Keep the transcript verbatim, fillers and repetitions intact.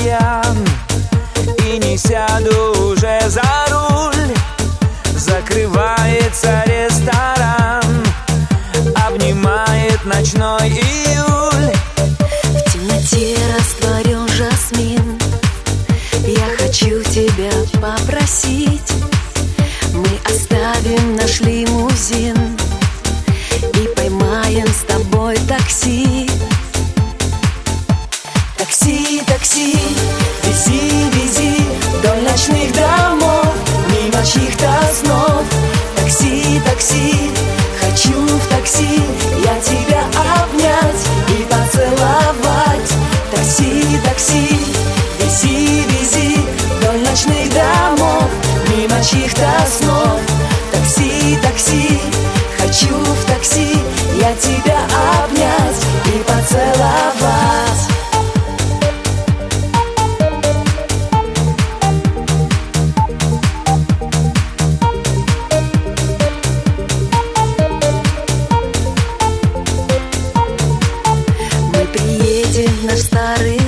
пьян и не сяду уже за руль. Закрывается ресторан, обнимает ночной июль. В темноте растворен жасмин. Я хочу тебя попросить, мы оставим наш лимузин и поймаем с тобой такси. Такси, такси, вези, вези вдоль ночных домов, мимо чьих-то снов. Такси, такси, хочу в такси я тебя обнять и поцеловать. Такси, такси, вези, вези вдоль ночных домов, мимо чьих-то снов. Такси, такси, хочу в такси я тебя обнять и поцеловать. Мы приедем в наш старый